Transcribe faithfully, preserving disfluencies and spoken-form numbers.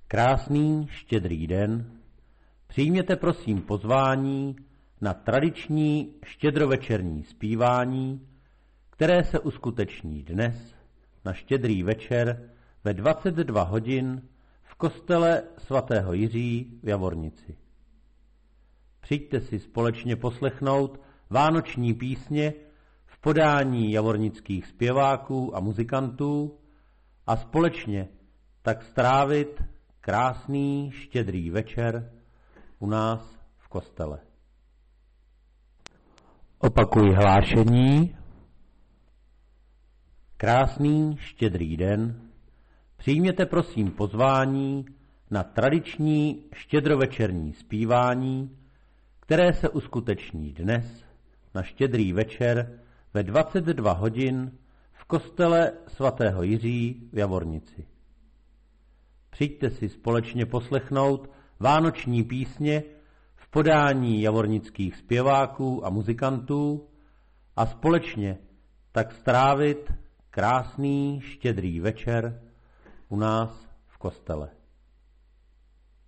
Krásný štědrý den. Přijměte prosím pozvání na tradiční štědrovečerní zpívání, které se uskuteční dnes na Štědrý večer ve dvacet dva hodin v kostele svatého Jiří v Javornici. Přijďte si společně poslechnout vánoční písně v podání javornických zpěváků a muzikantů a společně tak strávit krásný štědrý večer u nás v kostele. Opakuji hlášení. Krásný štědrý den. Přijměte prosím pozvání na tradiční štědrovečerní zpívání, které se uskuteční dnes na Štědrý večer ve dvacet dva hodin v kostele svatého Jiří v Javornici. Přijďte si společně poslechnout vánoční písně v podání javornických zpěváků a muzikantů a společně tak strávit krásný štědrý večer u nás v kostele.